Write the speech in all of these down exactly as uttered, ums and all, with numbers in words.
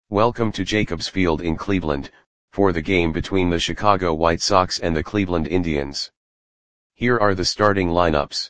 Welcome to Jacobs Field in Cleveland, for the game between the Chicago White Sox and the Cleveland Indians. Here are the starting lineups.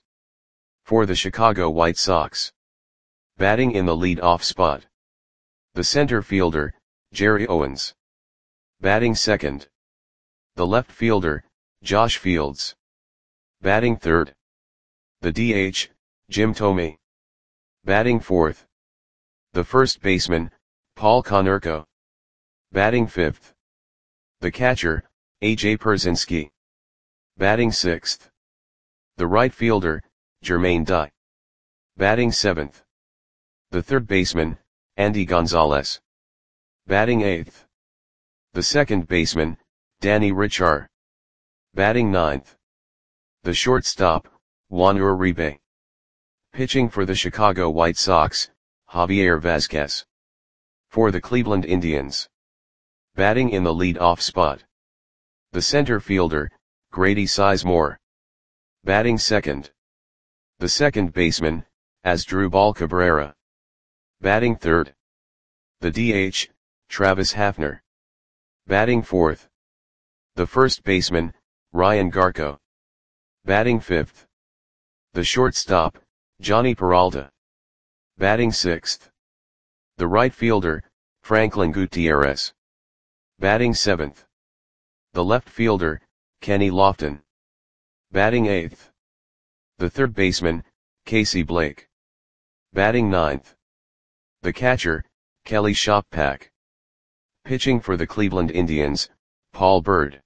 For the Chicago White Sox. Batting in the lead-off spot. The center fielder, Jerry Owens. Batting second. The left fielder, Josh Fields. Batting third. The D H, Jim Thome. Batting fourth. The first baseman, Paul Konerko. Batting fifth. The catcher, A J Pierzynski. Batting sixth. The right fielder, Jermaine Dye. Batting seventh. The third baseman, Andy Gonzalez. Batting eighth. The second baseman, Danny Richard. Batting ninth. The shortstop, Juan Uribe. Pitching for the Chicago White Sox, Javier Vazquez. For the Cleveland Indians. Batting in the lead-off spot. The center fielder, Grady Sizemore. Batting second. The second baseman, Asdrubal Cabrera. Batting third. The D H, Travis Hafner. Batting fourth. The first baseman, Ryan Garko. Batting fifth. The shortstop, Johnny Peralta. Batting sixth. The right fielder, Franklin Gutierrez. Batting seventh. The left fielder, Kenny Lofton. Batting eighth. The third baseman, Casey Blake. Batting ninth. The catcher, Kelly Shoppak. Pitching for the Cleveland Indians, Paul Byrd.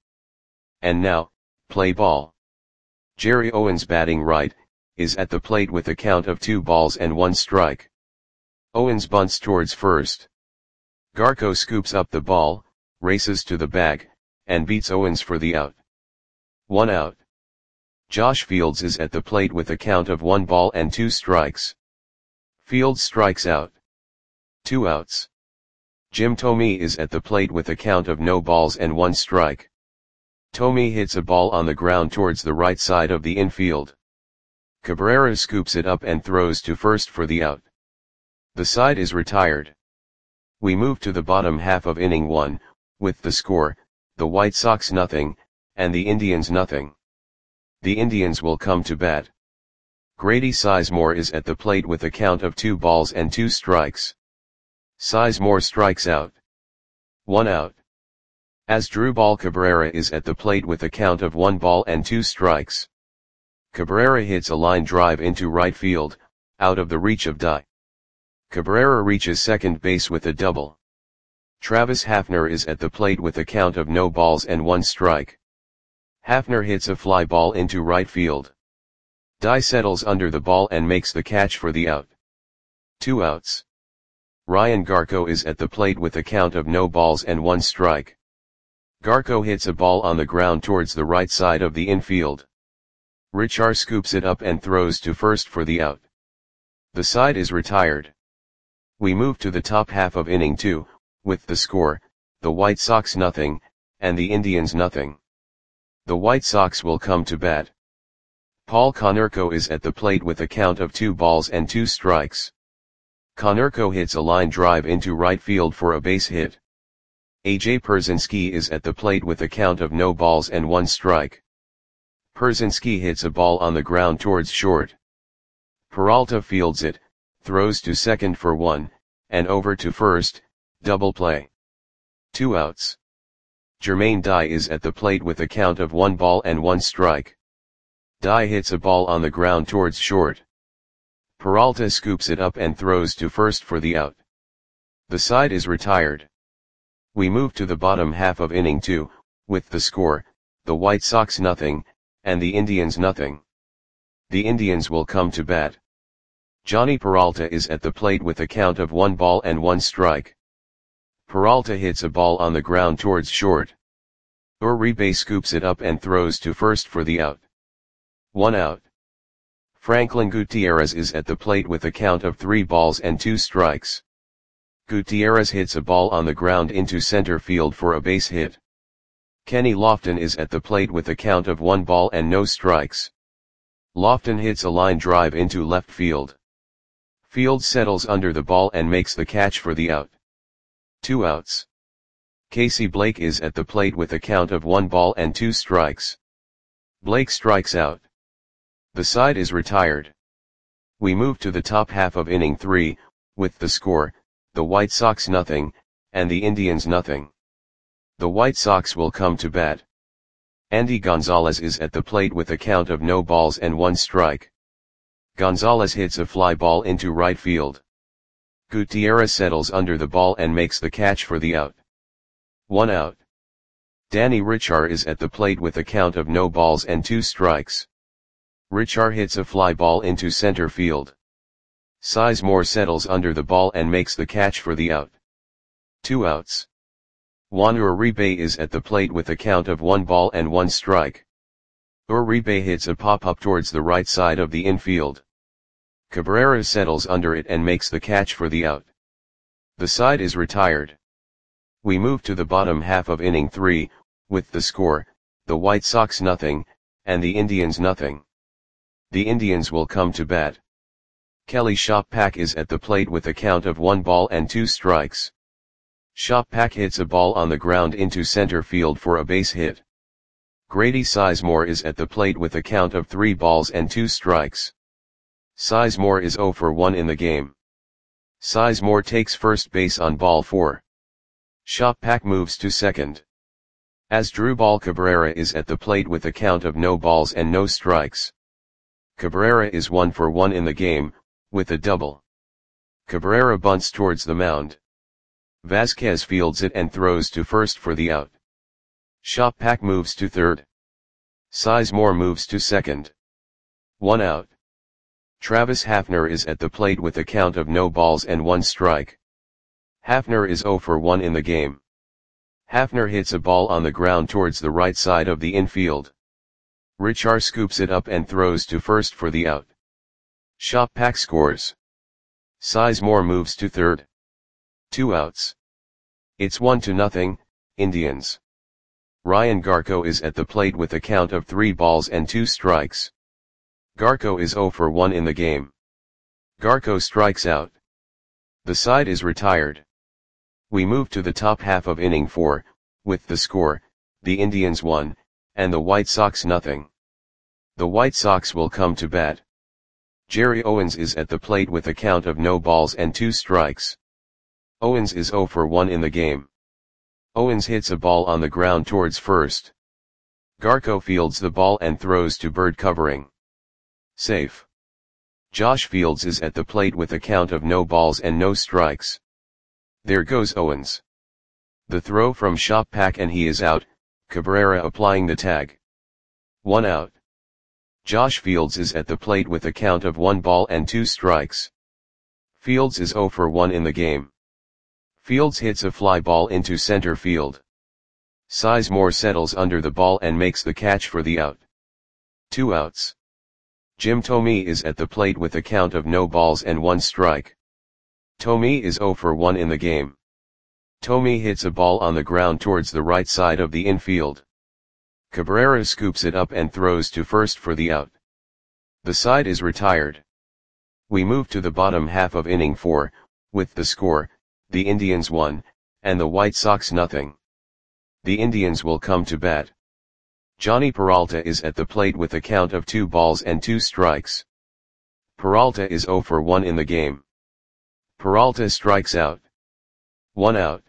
And now, play ball. Jerry Owens batting right, is at the plate with a count of two balls and one strike. Owens bunts towards first. Garko scoops up the ball, races to the bag, and beats Owens for the out. One out. Josh Fields is at the plate with a count of one ball and two strikes. Fields strikes out. Two outs. Jim Thome is at the plate with a count of no balls and one strike. Thome hits a ball on the ground towards the right side of the infield. Cabrera scoops it up and throws to first for the out. The side is retired. We move to the bottom half of inning one, with the score, the White Sox nothing, and the Indians nothing. The Indians will come to bat. Grady Sizemore is at the plate with a count of two balls and two strikes. Sizemore strikes out. One out. Asdrubal Cabrera is at the plate with a count of one ball and two strikes. Cabrera hits a line drive into right field, out of the reach of Dye. Cabrera reaches second base with a double. Travis Hafner is at the plate with a count of no balls and one strike. Hafner hits a fly ball into right field. Dye settles under the ball and makes the catch for the out. Two outs. Ryan Garko is at the plate with a count of no balls and one strike. Garko hits a ball on the ground towards the right side of the infield. Richard scoops it up and throws to first for the out. The side is retired. We move to the top half of inning two, with the score, the White Sox nothing, and the Indians nothing. The White Sox will come to bat. Paul Konerko is at the plate with a count of two balls and two strikes. Konerko hits a line drive into right field for a base hit. A J Pierzynski is at the plate with a count of no balls and one strike. Pierzynski hits a ball on the ground towards short. Peralta fields it, throws to second for one, and over to first, double play. Two outs. Jermaine Dye is at the plate with a count of one ball and one strike. Dye hits a ball on the ground towards short. Peralta scoops it up and throws to first for the out. The side is retired. We move to the bottom half of inning two, with the score, the White Sox nothing, and the Indians nothing. The Indians will come to bat. Johnny Peralta is at the plate with a count of one ball and one strike. Peralta hits a ball on the ground towards short. Uribe scoops it up and throws to first for the out. One out. Franklin Gutierrez is at the plate with a count of three balls and two strikes. Gutierrez hits a ball on the ground into center field for a base hit. Kenny Lofton is at the plate with a count of one ball and no strikes. Lofton hits a line drive into left field. Fields settles under the ball and makes the catch for the out. Two outs. Casey Blake is at the plate with a count of one ball and two strikes. Blake strikes out. The side is retired. We move to the top half of inning three, with the score, the White Sox nothing, and the Indians nothing. The White Sox will come to bat. Andy Gonzalez is at the plate with a count of no balls and one strike. Gonzalez hits a fly ball into right field. Gutierrez settles under the ball and makes the catch for the out. One out. Danny Richar is at the plate with a count of no balls and two strikes. Richar hits a fly ball into center field. Sizemore settles under the ball and makes the catch for the out. Two outs. Juan Uribe is at the plate with a count of one ball and one strike. Uribe hits a pop-up towards the right side of the infield. Cabrera settles under it and makes the catch for the out. The side is retired. We move to the bottom half of inning three, with the score, the White Sox nothing, and the Indians nothing. The Indians will come to bat. Kelly Shoppack is at the plate with a count of one ball and two strikes. Shoppack hits a ball on the ground into center field for a base hit. Grady Sizemore is at the plate with a count of three balls and two strikes. Sizemore is oh for one in the game. Sizemore takes first base on ball four. Shoppack moves to second. Asdrubal Cabrera is at the plate with a count of no balls and no strikes. Cabrera is one for one in the game, with a double. Cabrera bunts towards the mound. Vasquez fields it and throws to first for the out. Shoppack moves to third. Sizemore moves to second. One out. Travis Hafner is at the plate with a count of no balls and one strike. Hafner is oh for one in the game. Hafner hits a ball on the ground towards the right side of the infield. Richar scoops it up and throws to first for the out. Shoppack scores. Sizemore moves to third. Two outs. It's one to nothing, Indians. Ryan Garco is at the plate with a count of three balls and two strikes. Garco is oh for one in the game. Garco strikes out. The side is retired. We move to the top half of inning four, with the score, the Indians one, and the White Sox nothing. The White Sox will come to bat. Jerry Owens is at the plate with a count of no balls and two strikes. Owens is oh for one in the game. Owens hits a ball on the ground towards first. Garco fields the ball and throws to bird covering. Safe. Josh Fields is at the plate with a count of no balls and no strikes. There goes Owens. The throw from Shoppack and he is out, Cabrera applying the tag. One out. Josh Fields is at the plate with a count of one ball and two strikes. Fields is oh for one in the game. Fields hits a fly ball into center field. Sizemore settles under the ball and makes the catch for the out. Two outs. Jim Thome is at the plate with a count of no balls and one strike. Thome is oh for one in the game. Thome hits a ball on the ground towards the right side of the infield. Cabrera scoops it up and throws to first for the out. The side is retired. We move to the bottom half of inning four, with the score, the Indians one, and the White Sox nothing. The Indians will come to bat. Johnny Peralta is at the plate with a count of two balls and two strikes. Peralta is oh for one in the game. Peralta strikes out. One out.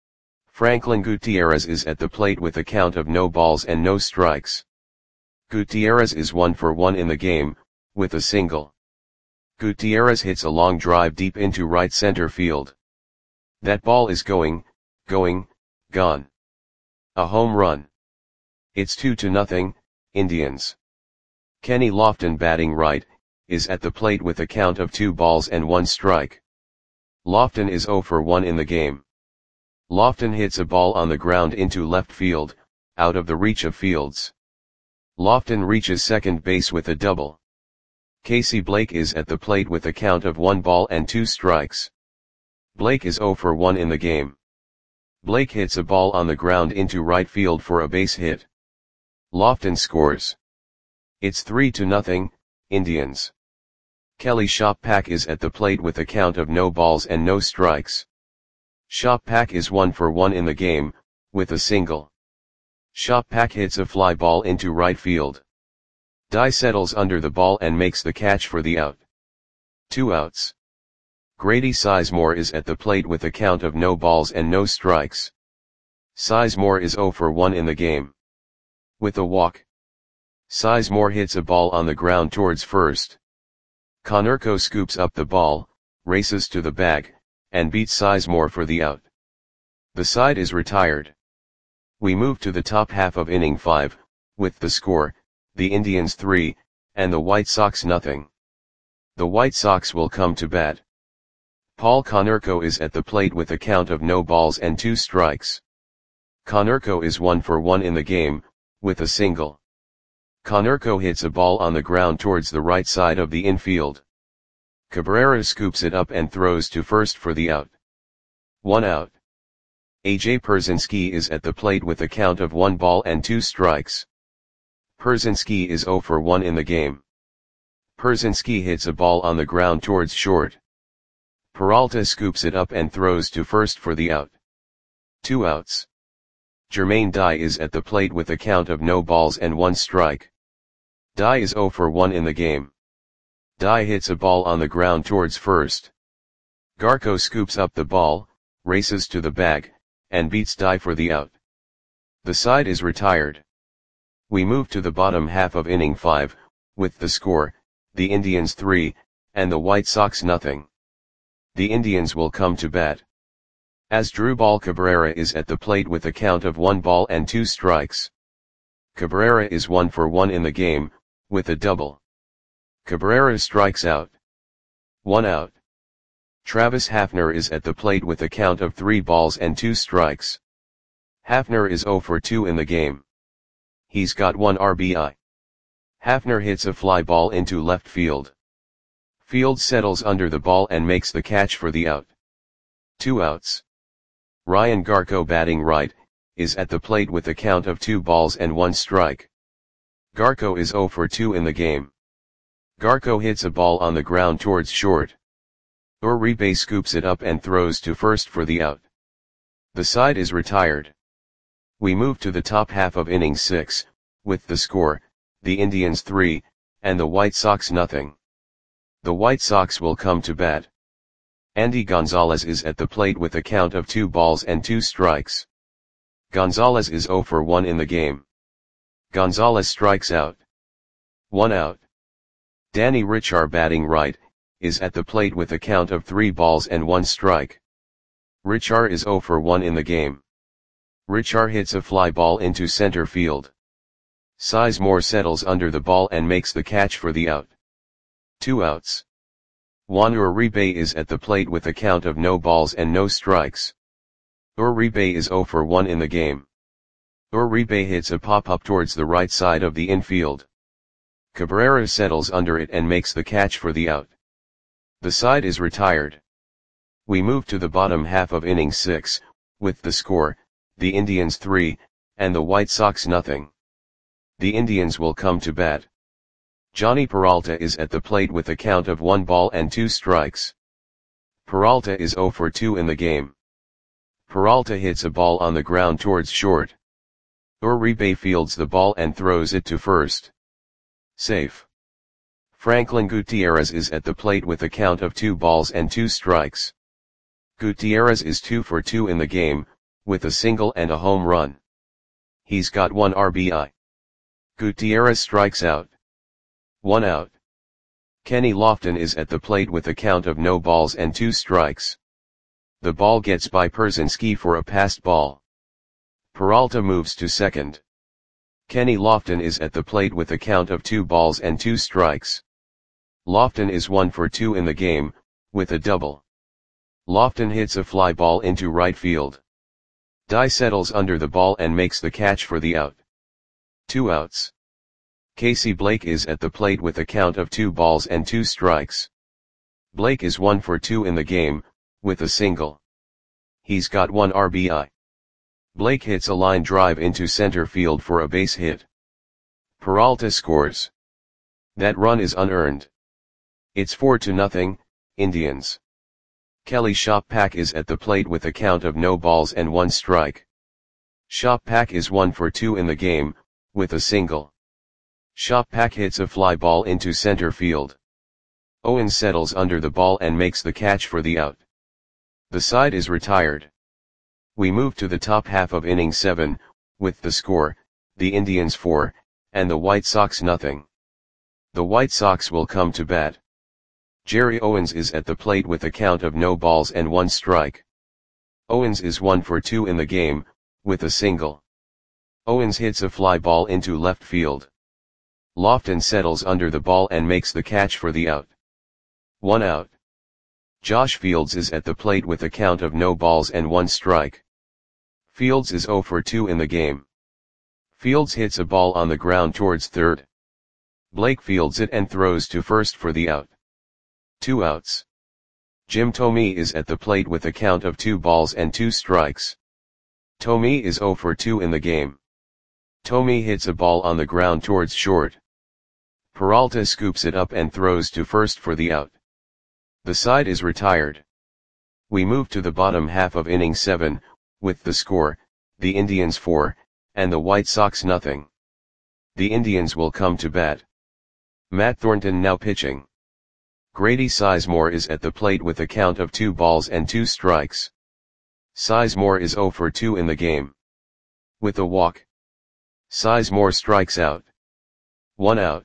Franklin Gutierrez is at the plate with a count of no balls and no strikes. Gutierrez is one for one in the game, with a single. Gutierrez hits a long drive deep into right center field. That ball is going, going, gone. A home run. It's two to nothing, Indians. Kenny Lofton, batting right, is at the plate with a count of two balls and one strike. Lofton is oh for one in the game. Lofton hits a ball on the ground into left field, out of the reach of Fields. Lofton reaches second base with a double. Casey Blake is at the plate with a count of one ball and two strikes. Blake is oh for one in the game. Blake hits a ball on the ground into right field for a base hit. Lofton scores. It's three to nothing, Indians. Kelly Shoppack is at the plate with a count of no balls and no strikes. Shop-Pack is one for one in the game, with a single. Shop-Pack hits a fly ball into right field. Dye settles under the ball and makes the catch for the out. Two outs. Grady Sizemore is at the plate with a count of no balls and no strikes. Sizemore is zero for one in the game. With a walk. Sizemore hits a ball on the ground towards first. Konerko scoops up the ball, races to the bag, and beats Sizemore for the out. The side is retired. We move to the top half of inning five, with the score, the Indians three, and the White Sox nothing. The White Sox will come to bat. Paul Konerko is at the plate with a count of no balls and two strikes. Konerko is one for one in the game, with a single. Konerko hits a ball on the ground towards the right side of the infield. Cabrera scoops it up and throws to first for the out. One out. A J Pierzynski is at the plate with a count of one ball and two strikes. Pierzynski is zero for one in the game. Pierzynski hits a ball on the ground towards short. Peralta scoops it up and throws to first for the out. Two outs. Jermaine Dye is at the plate with a count of no balls and one strike. Dye is zero for one in the game. Dye hits a ball on the ground towards first. Garko scoops up the ball, races to the bag, and beats Dye for the out. The side is retired. We move to the bottom half of inning five, with the score, the Indians three, and the White Sox nothing. The Indians will come to bat. Asdrubal Cabrera is at the plate with a count of one ball and two strikes. Cabrera is one for one in the game, with a double. Cabrera strikes out. One out. Travis Hafner is at the plate with a count of three balls and two strikes. Hafner is zero for two in the game. He's got one R B I. Hafner hits a fly ball into left field. Field settles under the ball and makes the catch for the out. Two outs. Ryan Garko, batting right, is at the plate with a count of two balls and one strike. Garko is zero for two in the game. Garko hits a ball on the ground towards short. Uribe scoops it up and throws to first for the out. The side is retired. We move to the top half of inning six, with the score, the Indians three, and the White Sox nothing. The White Sox will come to bat. Andy Gonzalez is at the plate with a count of two balls and two strikes. Gonzalez is zero for one in the game. Gonzalez strikes out. One out. Danny Richar, batting right, is at the plate with a count of three balls and one strike. Richar is zero for one in the game. Richar hits a fly ball into center field. Sizemore settles under the ball and makes the catch for the out. Two outs. Juan Uribe is at the plate with a count of no balls and no strikes. Uribe is zero for one in the game. Uribe hits a pop-up towards the right side of the infield. Cabrera settles under it and makes the catch for the out. The side is retired. We move to the bottom half of inning six, with the score, the Indians three, and the White Sox nothing. The Indians will come to bat. Johnny Peralta is at the plate with a count of one ball and two strikes. Peralta is zero for two in the game. Peralta hits a ball on the ground towards short. Uribe fields the ball and throws it to first. Safe. Franklin Gutierrez is at the plate with a count of two balls and two strikes. Gutierrez is two for two in the game, with a single and a home run. He's got one R B I. Gutierrez strikes out. One out. Kenny Lofton is at the plate with a count of no balls and two strikes. The ball gets by Pierzynski for a passed ball. Peralta moves to second. Kenny Lofton is at the plate with a count of two balls and two strikes. Lofton is one for two in the game, with a double. Lofton hits a fly ball into right field. Dye settles under the ball and makes the catch for the out. Two outs. Casey Blake is at the plate with a count of two balls and two strikes. Blake is one for two in the game, with a single. He's got one R B I. Blake hits a line drive into center field for a base hit. Peralta scores. That run is unearned. It's four to nothing, Indians. Kelly Shoppak is at the plate with a count of no balls and one strike. Shoppak is one for two in the game, with a single. Shoppak hits a fly ball into center field. Owens settles under the ball and makes the catch for the out. The side is retired. We move to the top half of inning seven, with the score, the Indians four, and the White Sox nothing. The White Sox will come to bat. Jerry Owens is at the plate with a count of no balls and one strike. Owens is one for two in the game, with a single. Owens hits a fly ball into left field. Lofton settles under the ball and makes the catch for the out. One out. Josh Fields is at the plate with a count of no balls and one strike. Fields is zero for two in the game. Fields hits a ball on the ground towards third. Blake fields it and throws to first for the out. Two outs. Jim Thome is at the plate with a count of two balls and two strikes. Thome is zero for two in the game. Thome hits a ball on the ground towards short. Peralta scoops it up and throws to first for the out. The side is retired. We move to the bottom half of inning seven, with the score, the Indians four, and the White Sox nothing. The Indians will come to bat. Matt Thornton now pitching. Grady Sizemore is at the plate with a count of two balls and two strikes. Sizemore is zero for two in the game. With a walk. Sizemore strikes out. One out.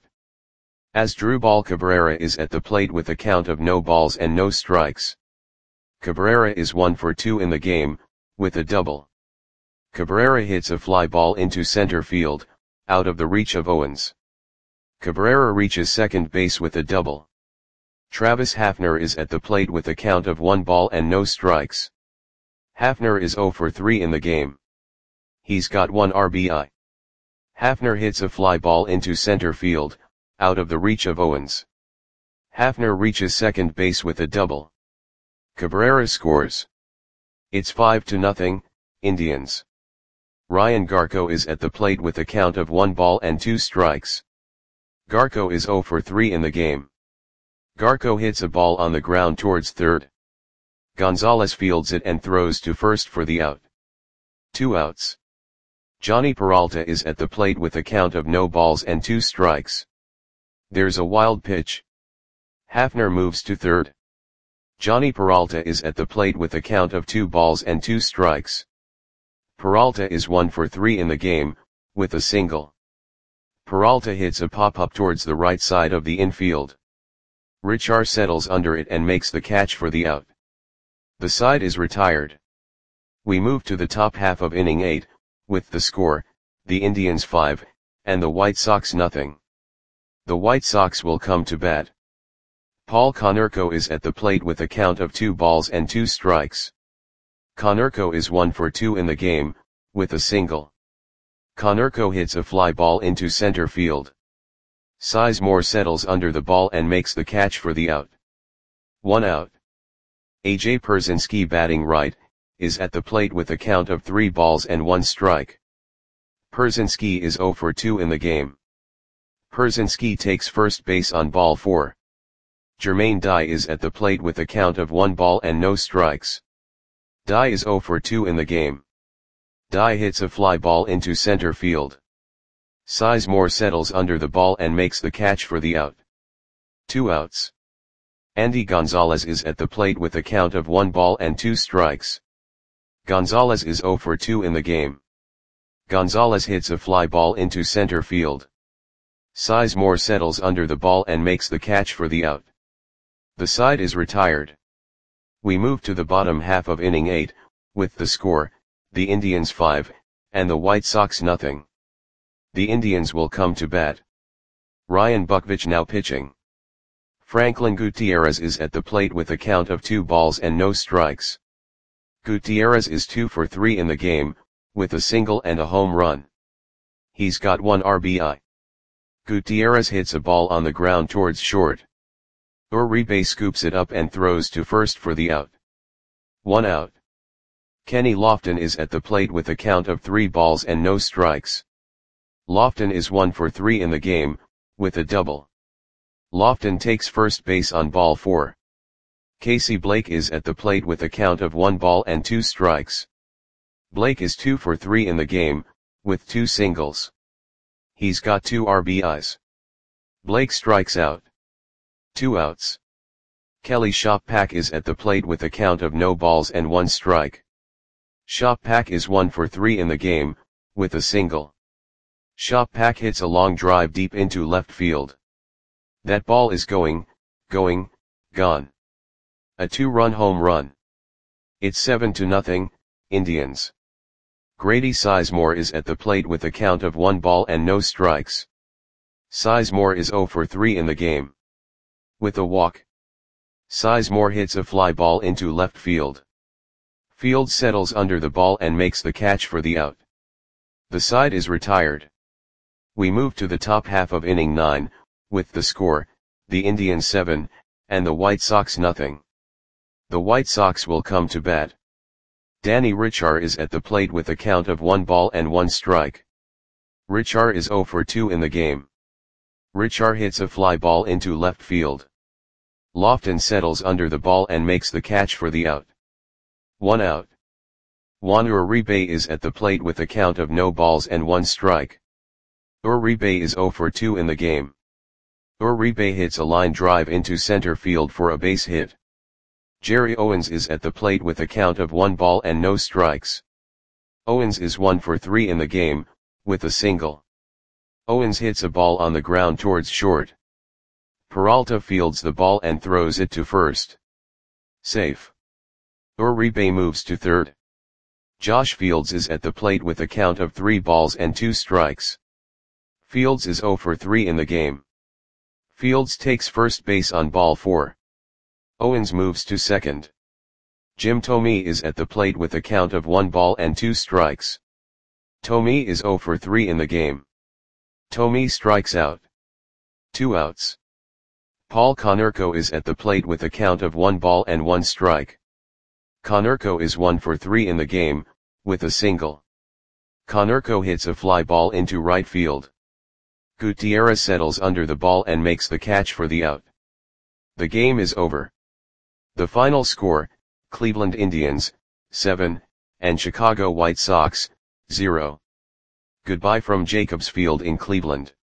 Asdrubal Cabrera is at the plate with a count of no balls and no strikes. Cabrera is one for two in the game, with a double. Cabrera hits a fly ball into center field, out of the reach of Owens. Cabrera reaches second base with a double. Travis Hafner is at the plate with a count of one ball and no strikes. Hafner is zero for three in the game. He's got one R B I. Hafner hits a fly ball into center field, out of the reach of Owens. Hafner reaches second base with a double. Cabrera scores. It's five to nothing, Indians. Ryan Garco is at the plate with a count of one ball and two strikes. Garco is zero for three in the game. Garco hits a ball on the ground towards third. Gonzalez fields it and throws to first for the out. Two outs. Johnny Peralta is at the plate with a count of no balls and two strikes. There's a wild pitch. Hafner moves to third. Johnny Peralta is at the plate with a count of two balls and two strikes. Peralta is one for three in the game, with a single. Peralta hits a pop-up towards the right side of the infield. Richar settles under it and makes the catch for the out. The side is retired. We move to the top half of inning eight, with the score, the Indians five, and the White Sox nothing. The White Sox will come to bat. Paul Konerko is at the plate with a count of two balls and two strikes. Konerko is one for two in the game, with a single. Konerko hits a fly ball into center field. Sizemore settles under the ball and makes the catch for the out. One out. A J Pierzynski batting right, is at the plate with a count of three balls and one strike. Pierzynski is zero for two in the game. Pierzynski takes first base on ball four. Jermaine Dye is at the plate with a count of one ball and no strikes. Dye is zero for two in the game. Dye hits a fly ball into center field. Sizemore settles under the ball and makes the catch for the out. Two outs. Andy Gonzalez is at the plate with a count of one ball and two strikes. Gonzalez is zero for two in the game. Gonzalez hits a fly ball into center field. Sizemore settles under the ball and makes the catch for the out. The side is retired. We move to the bottom half of inning eight, with the score, the Indians five, and the White Sox nothing. The Indians will come to bat. Ryan Buckvich now pitching. Franklin Gutierrez is at the plate with a count of two balls and no strikes. Gutierrez is two for three in the game, with a single and a home run. He's got one R B I. Gutierrez hits a ball on the ground towards short. Uribe scoops it up and throws to first for the out. One out. Kenny Lofton is at the plate with a count of three balls and no strikes. Lofton is one for three in the game, with a double. Lofton takes first base on ball four. Casey Blake is at the plate with a count of one ball and two strikes. Blake is two for three in the game, with two singles. He's got two R B Is. Blake strikes out. Two outs. Kelly Shoppak is at the plate with a count of no balls and one strike. Shoppak is one for three in the game, with a single. Shoppak hits a long drive deep into left field. That ball is going, going, gone. A two-run home run. It's seven to nothing, Indians. Grady Sizemore is at the plate with a count of one ball and no strikes. Sizemore is zero for three in the game. With a walk. Sizemore hits a fly ball into left field. Field settles under the ball and makes the catch for the out. The side is retired. We move to the top half of inning nine, with the score, the Indians seven, and the White Sox nothing. The White Sox will come to bat. Danny Richar is at the plate with a count of one ball and one strike. Richar is zero for two in the game. Richar hits a fly ball into left field. Lofton settles under the ball and makes the catch for the out. One out. Juan Uribe is at the plate with a count of no balls and one strike. Uribe is zero for two in the game. Uribe hits a line drive into center field for a base hit. Jerry Owens is at the plate with a count of one ball and no strikes. Owens is one for three in the game, with a single. Owens hits a ball on the ground towards short. Peralta fields the ball and throws it to first. Safe. Uribe moves to third. Josh Fields is at the plate with a count of three balls and two strikes. Fields is zero for three in the game. Fields takes first base on ball four. Owens moves to second. Jim Thome is at the plate with a count of one ball and two strikes. Thome is zero for three in the game. Thome strikes out. Two outs. Paul Konerko is at the plate with a count of one ball and one strike. Konerko is one for three in the game, with a single. Konerko hits a fly ball into right field. Gutierrez settles under the ball and makes the catch for the out. The game is over. The final score, Cleveland Indians, seven, and Chicago White Sox, zero. Goodbye from Jacobs Field in Cleveland.